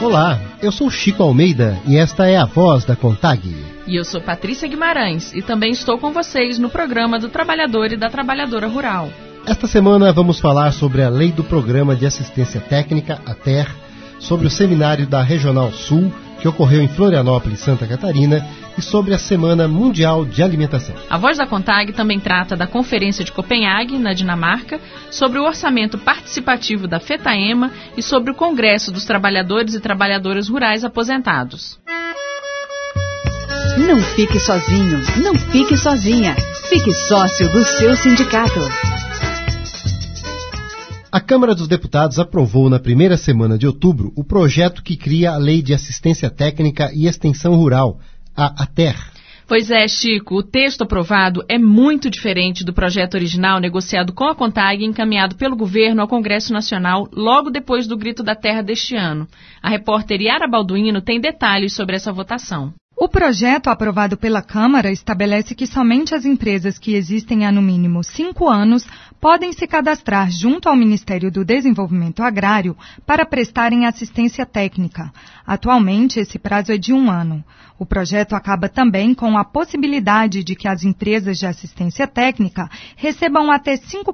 Olá, eu sou Chico Almeida e esta é a Voz da CONTAG. E eu sou Patrícia Guimarães e também estou com vocês no programa do Trabalhador e da Trabalhadora Rural. Esta semana vamos falar sobre a Lei do Programa de Assistência Técnica, a TER, sobre o seminário da Regional Sul, que ocorreu em Florianópolis, Santa Catarina, e sobre a Semana Mundial de Alimentação. A Voz da CONTAG também trata da Conferência de Copenhague, na Dinamarca, sobre o orçamento participativo da FETAEMA e sobre o Congresso dos Trabalhadores e Trabalhadoras Rurais Aposentados. Não fique sozinho, não fique sozinha. Fique sócio do seu sindicato. A Câmara dos Deputados aprovou na primeira semana de outubro o projeto que cria a Lei de Assistência Técnica e Extensão Rural, a TER. Pois é, Chico, o texto aprovado é muito diferente do projeto original negociado com a CONTAG e encaminhado pelo governo ao Congresso Nacional logo depois do Grito da Terra deste ano. A repórter Yara Balduino tem detalhes sobre essa votação. O projeto aprovado pela Câmara estabelece que somente as empresas que existem há no mínimo 5 anos podem se cadastrar junto ao Ministério do Desenvolvimento Agrário para prestarem assistência técnica. Atualmente, esse prazo é de 1 ano. O projeto acaba também com a possibilidade de que as empresas de assistência técnica recebam até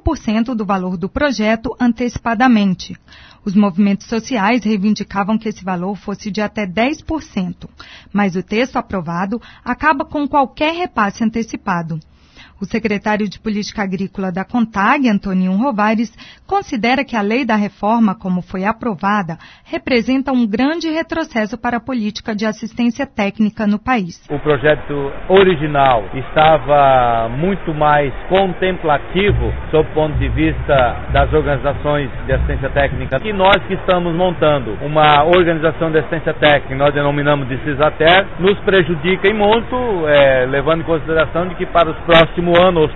5% do valor do projeto antecipadamente. Os movimentos sociais reivindicavam que esse valor fosse de até 10%, mas o texto aprovado acaba com qualquer repasse antecipado. O secretário de Política Agrícola da CONTAG, Antoninho Rovares, considera que a lei da reforma, como foi aprovada, representa um grande retrocesso para a política de assistência técnica no país. O projeto original estava muito mais contemplativo sob o ponto de vista das organizações de assistência técnica. E nós que estamos montando uma organização de assistência técnica, nós denominamos de CISATER, nos prejudica em muito, levando em consideração de que para os próximos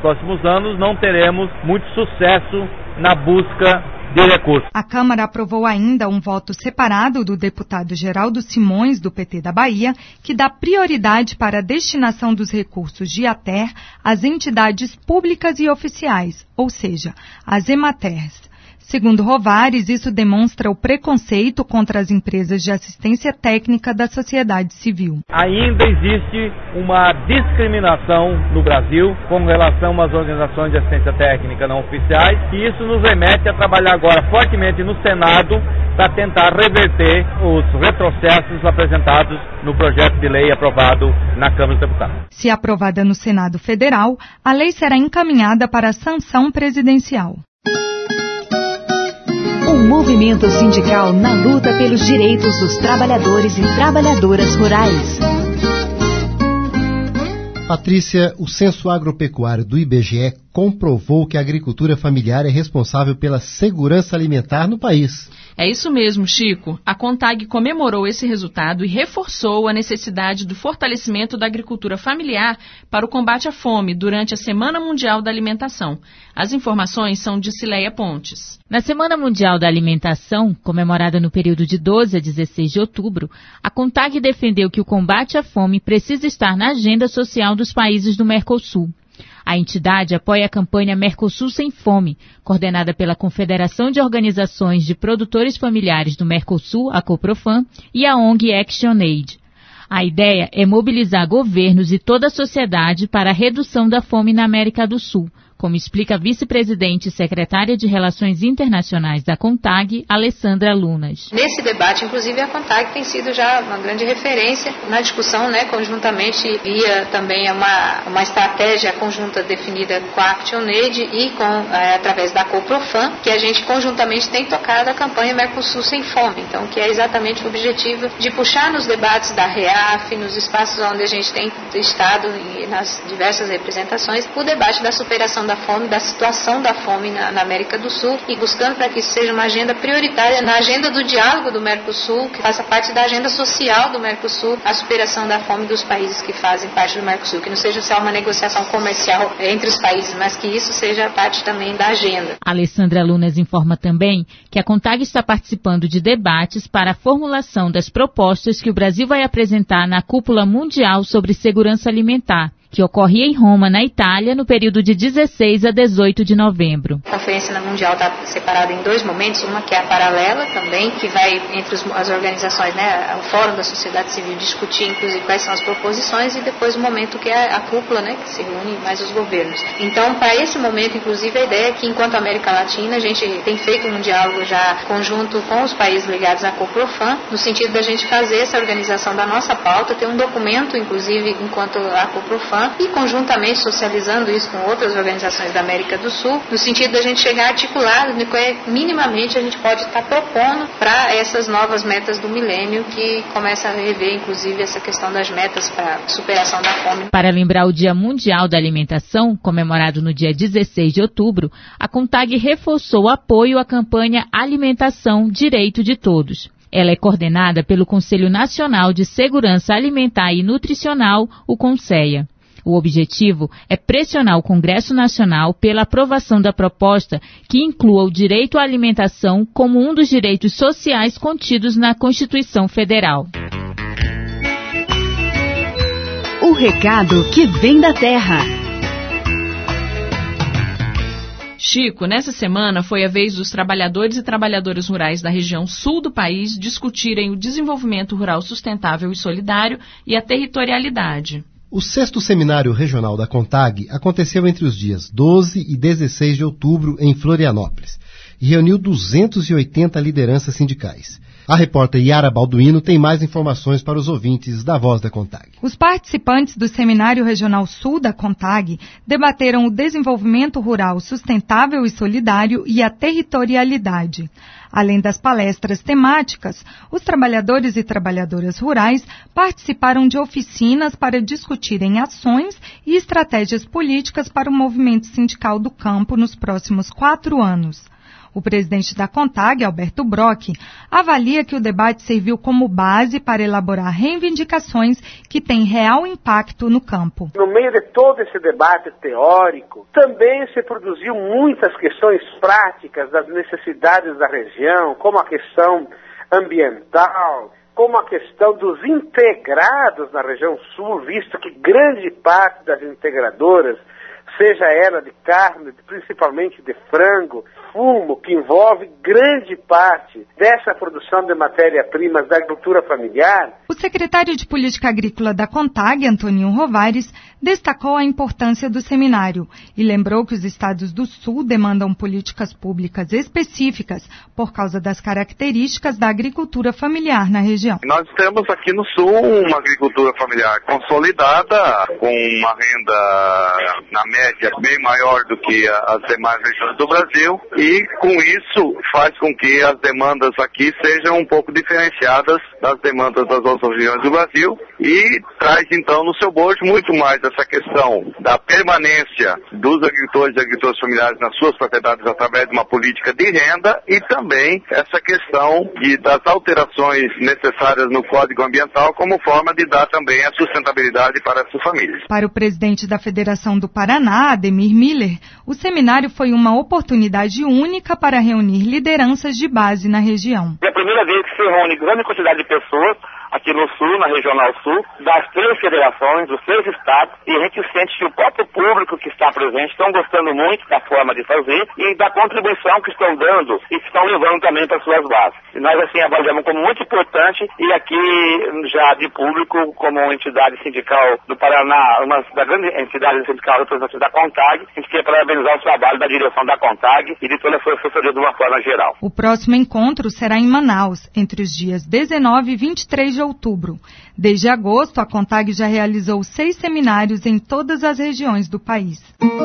anos não teremos muito sucesso na busca de recursos. A Câmara aprovou ainda um voto separado do deputado Geraldo Simões, do PT da Bahia, que dá prioridade para a destinação dos recursos de ATER às entidades públicas e oficiais, ou seja, às EMATERs. Segundo Rovares, isso demonstra o preconceito contra as empresas de assistência técnica da sociedade civil. Ainda existe uma discriminação no Brasil com relação às organizações de assistência técnica não oficiais, e isso nos remete a trabalhar agora fortemente no Senado para tentar reverter os retrocessos apresentados no projeto de lei aprovado na Câmara dos Deputados. Se aprovada no Senado Federal, a lei será encaminhada para a sanção presidencial. Um movimento sindical na luta pelos direitos dos trabalhadores e trabalhadoras rurais. Patrícia, o Censo Agropecuário do IBGE comprovou que a agricultura familiar é responsável pela segurança alimentar no país. É isso mesmo, Chico. A CONTAG comemorou esse resultado e reforçou a necessidade do fortalecimento da agricultura familiar para o combate à fome durante a Semana Mundial da Alimentação. As informações são de Cileia Pontes. Na Semana Mundial da Alimentação, comemorada no período de 12 a 16 de outubro, a CONTAG defendeu que o combate à fome precisa estar na agenda social dos países do Mercosul. A entidade apoia a campanha Mercosul Sem Fome, coordenada pela Confederação de Organizações de Produtores Familiares do Mercosul, a COPROFAM, e a ONG ActionAid. A ideia é mobilizar governos e toda a sociedade para a redução da fome na América do Sul, como explica a vice-presidente e secretária de Relações Internacionais da CONTAG, Alessandra Lunas. Nesse debate, inclusive, a CONTAG tem sido já uma grande referência na discussão, conjuntamente via também uma estratégia conjunta definida com a ActionAid e através da COPROFAM, que a gente conjuntamente tem tocado a campanha Mercosul Sem Fome, então, que é exatamente o objetivo de puxar nos debates da REAF, nos espaços onde a gente tem estado e nas diversas representações, o debate da superação da fome, da situação da fome na América do Sul, e buscando para que isso seja uma agenda prioritária na agenda do diálogo do Mercosul, que faça parte da agenda social do Mercosul, a superação da fome dos países que fazem parte do Mercosul, que não seja só uma negociação comercial entre os países, mas que isso seja parte também da agenda. Alessandra Lunas informa também que a CONTAG está participando de debates para a formulação das propostas que o Brasil vai apresentar na Cúpula Mundial sobre Segurança Alimentar, que ocorria em Roma, na Itália, no período de 16 a 18 de novembro. A Conferência Mundial está separada em dois momentos, uma que é a paralela também, que vai entre as organizações, né, o Fórum da Sociedade Civil discutir, inclusive, quais são as proposições, e depois o momento que é a cúpula, né, que se reúne mais os governos. Então, para esse momento, inclusive, a ideia é que, enquanto América Latina, a gente tem feito um diálogo já conjunto com os países ligados à COPROFAM, no sentido da gente fazer essa organização da nossa pauta, ter um documento, inclusive, enquanto a COPROFAM, e conjuntamente socializando isso com outras organizações da América do Sul, no sentido da gente chegar articulado no que minimamente a gente pode estar propondo para essas novas metas do milênio, que começa a rever, inclusive, essa questão das metas para superação da fome. Para lembrar o Dia Mundial da Alimentação, comemorado no dia 16 de outubro, a CONTAG reforçou o apoio à campanha Alimentação, Direito de Todos. Ela é coordenada pelo Conselho Nacional de Segurança Alimentar e Nutricional, o CONSEA. O objetivo é pressionar o Congresso Nacional pela aprovação da proposta que inclua o direito à alimentação como um dos direitos sociais contidos na Constituição Federal. O recado que vem da terra. Chico, nessa semana foi a vez dos trabalhadores e trabalhadoras rurais da região sul do país discutirem o desenvolvimento rural sustentável e solidário e a territorialidade. O 6º Seminário Regional da CONTAG aconteceu entre os dias 12 e 16 de outubro em Florianópolis e reuniu 280 lideranças sindicais. A repórter Yara Balduino tem mais informações para os ouvintes da Voz da CONTAG. Os participantes do Seminário Regional Sul da CONTAG debateram o desenvolvimento rural sustentável e solidário e a territorialidade. Além das palestras temáticas, os trabalhadores e trabalhadoras rurais participaram de oficinas para discutirem ações e estratégias políticas para o movimento sindical do campo nos próximos 4 anos. O presidente da CONTAG, Alberto Brock, avalia que o debate serviu como base para elaborar reivindicações que têm real impacto no campo. No meio de todo esse debate teórico, também se produziu muitas questões práticas das necessidades da região, como a questão ambiental, como a questão dos integrados na região sul, visto que grande parte das integradoras, seja ela de carne, principalmente de frango, fumo, que envolve grande parte dessa produção de matéria-primas da agricultura familiar. O secretário de Política Agrícola da CONTAG, Antoninho Rovares, destacou a importância do seminário e lembrou que os estados do Sul demandam políticas públicas específicas por causa das características da agricultura familiar na região. Nós temos aqui no Sul uma agricultura familiar consolidada, com uma renda na média bem maior do que as demais regiões do Brasil, e com isso faz com que as demandas aqui sejam um pouco diferenciadas das demandas das outras regiões do Brasil, e traz então no seu bojo muito mais essa questão da permanência dos agricultores e agricultoras familiares nas suas propriedades através de uma política de renda, e também essa questão das alterações necessárias no Código Ambiental como forma de dar também a sustentabilidade para essas famílias. Para o presidente da Federação do Paraná, Ademir Miller, o seminário foi uma oportunidade única para reunir lideranças de base na região. É a primeira vez que se reúne grande quantidade de pessoas aqui no Sul, na Regional Sul, das 3 federações, dos 3 estados, e a gente sente que o próprio público que está presente estão gostando muito da forma de fazer e da contribuição que estão dando e que estão levando também para suas bases. E nós, assim, avaliamos como muito importante, e aqui, já de público, como entidade sindical do Paraná, uma das grandes entidades sindicais representativas da CONTAG, a gente quer parabenizar o trabalho da direção da CONTAG e de toda a sua assessoria de uma forma geral. O próximo encontro será em Manaus, entre os dias 19 e 23 de outubro. Desde agosto, a CONTAG já realizou 6 seminários em todas as regiões do país.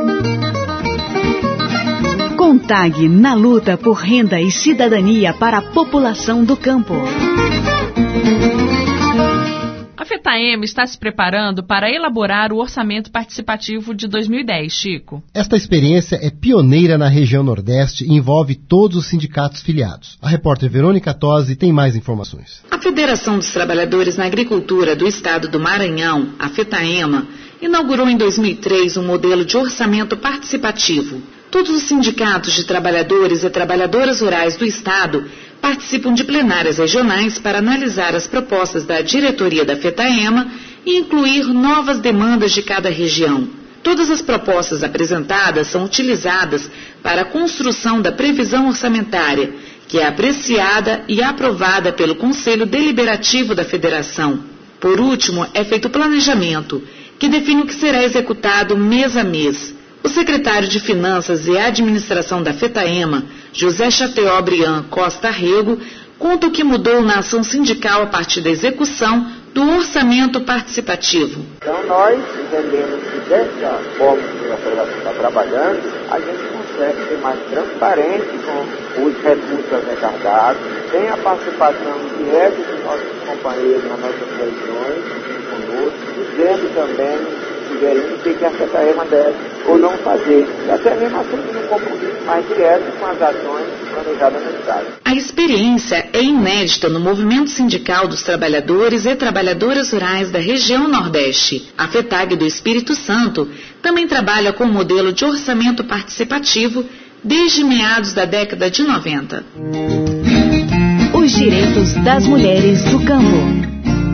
CONTAG na luta por renda e cidadania para a população do campo. A FETAEMA está se preparando para elaborar o orçamento participativo de 2010, Chico. Esta experiência é pioneira na região Nordeste e envolve todos os sindicatos filiados. A repórter Verônica Tosi tem mais informações. A Federação dos Trabalhadores na Agricultura do Estado do Maranhão, a FETAEMA, inaugurou em 2003 um modelo de orçamento participativo. Todos os sindicatos de trabalhadores e trabalhadoras rurais do Estado participam de plenárias regionais para analisar as propostas da diretoria da FETAEMA e incluir novas demandas de cada região. Todas as propostas apresentadas são utilizadas para a construção da previsão orçamentária, que é apreciada e aprovada pelo Conselho Deliberativo da Federação. Por último, é feito o planejamento, que define o que será executado mês a mês. O secretário de Finanças e Administração da FETAEMA, José Chateaubriand Costa Rego, conta o que mudou na ação sindical a partir da execução do orçamento participativo. Então nós entendemos que dessa forma que a federação está trabalhando, a gente consegue ser mais transparente com os recursos arrecadados, tem a participação direta dos nossos companheiros nas nossas regiões, conosco, dizendo também, sugerindo o que a FETAEMA deve ou não fazer, e até mesmo assumindo um compromisso mais direto com as ações planejadas no Estado. A experiência é inédita no movimento sindical dos trabalhadores e trabalhadoras rurais da região Nordeste. A FETAG do Espírito Santo também trabalha com o modelo de orçamento participativo desde meados da década de 90. Os direitos das mulheres do campo.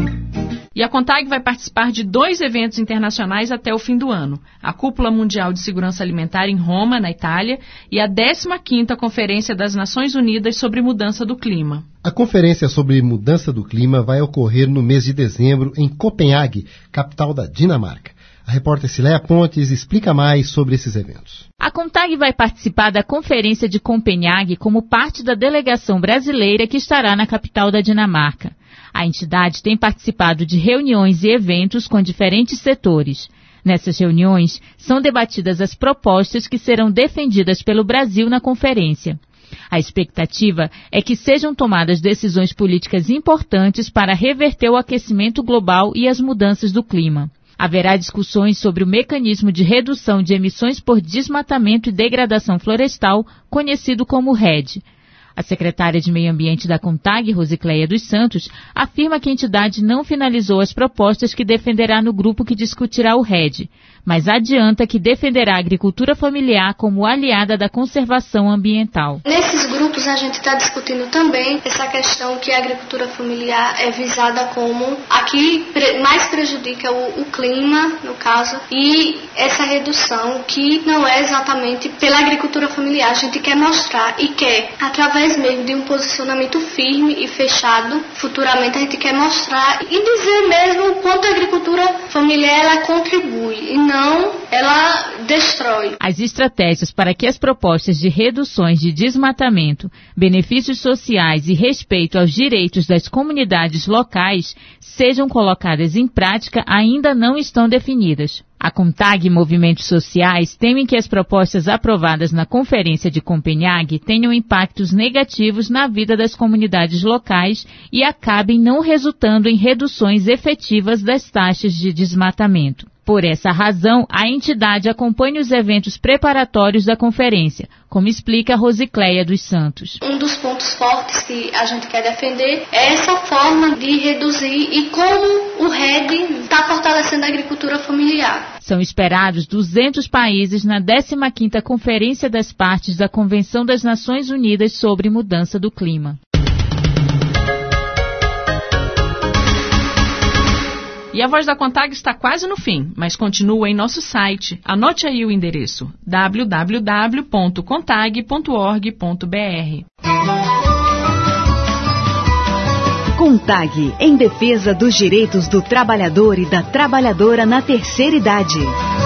E a CONTAG vai participar de 2 eventos internacionais até o fim do ano. A Cúpula Mundial de Segurança Alimentar em Roma, na Itália, e a 15ª Conferência das Nações Unidas sobre Mudança do Clima. A conferência sobre mudança do clima vai ocorrer no mês de dezembro em Copenhague, capital da Dinamarca. A repórter Cileia Pontes explica mais sobre esses eventos. A CONTAG vai participar da Conferência de Copenhague como parte da delegação brasileira que estará na capital da Dinamarca. A entidade tem participado de reuniões e eventos com diferentes setores. Nessas reuniões, são debatidas as propostas que serão defendidas pelo Brasil na conferência. A expectativa é que sejam tomadas decisões políticas importantes para reverter o aquecimento global e as mudanças do clima. Haverá discussões sobre o mecanismo de redução de emissões por desmatamento e degradação florestal, conhecido como REDD. A secretária de Meio Ambiente da CONTAG, Rosicléia dos Santos, afirma que a entidade não finalizou as propostas que defenderá no grupo que discutirá o REDD, mas adianta que defenderá a agricultura familiar como aliada da conservação ambiental. Nesses grupos a gente está discutindo também essa questão que a agricultura familiar é visada como a que mais prejudica o clima, no caso, e essa redução que não é exatamente pela agricultura familiar. A gente quer mostrar e quer, através mesmo de um posicionamento firme e fechado, futuramente a gente quer mostrar e dizer mesmo o quanto a agricultura familiar ela contribui e não ela destrói. As estratégias para que as propostas de reduções de desmatamento, benefícios sociais e respeito aos direitos das comunidades locais sejam colocadas em prática ainda não estão definidas. A CONTAG e movimentos sociais temem que as propostas aprovadas na Conferência de Copenhague tenham impactos negativos na vida das comunidades locais e acabem não resultando em reduções efetivas das taxas de desmatamento. Por essa razão, a entidade acompanha os eventos preparatórios da conferência, como explica Rosicléia dos Santos. Um dos pontos fortes que a gente quer defender é essa forma de reduzir e como o REDD está fortalecendo a agricultura familiar. São esperados 200 países na 15ª Conferência das Partes da Convenção das Nações Unidas sobre Mudança do Clima. E a Voz da CONTAG está quase no fim, mas continua em nosso site. Anote aí o endereço: www.contag.org.br. CONTAG, em defesa dos direitos do trabalhador e da trabalhadora na terceira idade.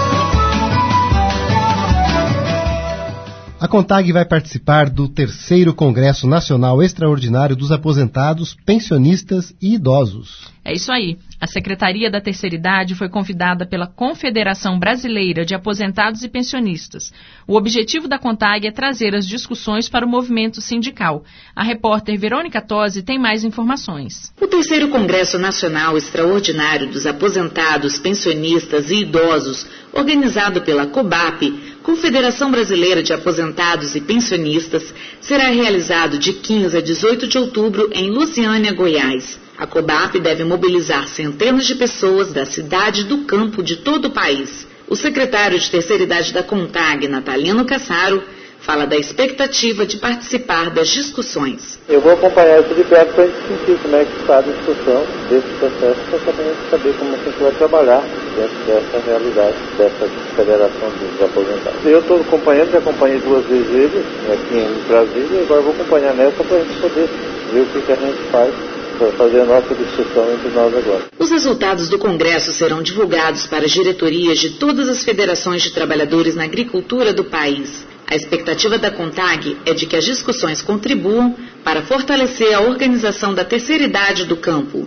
A CONTAG vai participar do 3º Congresso Nacional Extraordinário dos Aposentados, Pensionistas e Idosos. É isso aí. A Secretaria da Terceira Idade foi convidada pela Confederação Brasileira de Aposentados e Pensionistas. O objetivo da CONTAG é trazer as discussões para o movimento sindical. A repórter Verônica Tosi tem mais informações. O 3º Congresso Nacional Extraordinário dos Aposentados, Pensionistas e Idosos, organizado pela COBAP, Confederação Brasileira de Aposentados e Pensionistas, será realizado de 15 a 18 de outubro em Lusiânia, Goiás. A COBAP deve mobilizar centenas de pessoas da cidade e do campo de todo o país. O secretário de Terceira Idade da CONTAG, Natalino Cassaro, fala da expectativa de participar das discussões. Eu vou acompanhar isso de perto para a gente sentir como é que está a discussão desse processo, para também saber como a gente vai trabalhar dentro dessa realidade, dessa Federação dos Aposentados. Eu estou acompanhando, já acompanhei 2 vezes ele aqui em Brasília, e agora vou acompanhar nessa para a gente poder ver o que a gente faz para fazer a nossa discussão entre nós agora. Os resultados do Congresso serão divulgados para as diretorias de todas as federações de trabalhadores na agricultura do país. A expectativa da CONTAG é de que as discussões contribuam para fortalecer a organização da terceira idade do campo.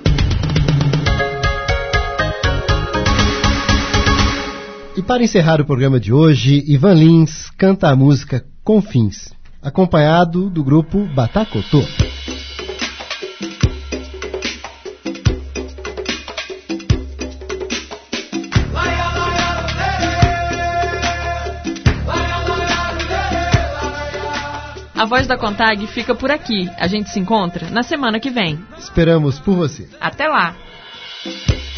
E para encerrar o programa de hoje, Ivan Lins canta a música Confins, acompanhado do grupo Batacotô. A Voz da CONTAG fica por aqui. A gente se encontra na semana que vem. Esperamos por você. Até lá!